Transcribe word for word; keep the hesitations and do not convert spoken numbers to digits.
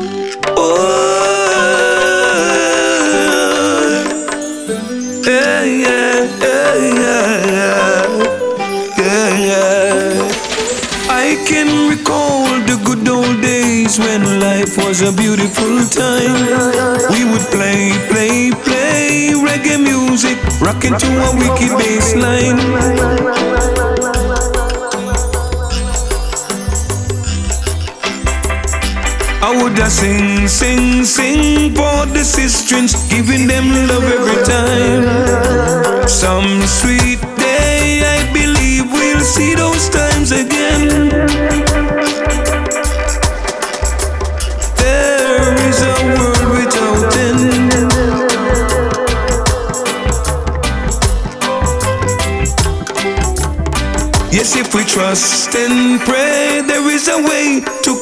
yeah, yeah, yeah, yeah, yeah. I can recall the good old days when life was a beautiful time. We would play, play, play reggae music, rocking to a wicked bass line. I would a sing, sing, sing for the sisters, giving them love every time. Some sweet day, I believe we'll see those times again. There is a world without end. Yes, if we trust and pray, there is a way to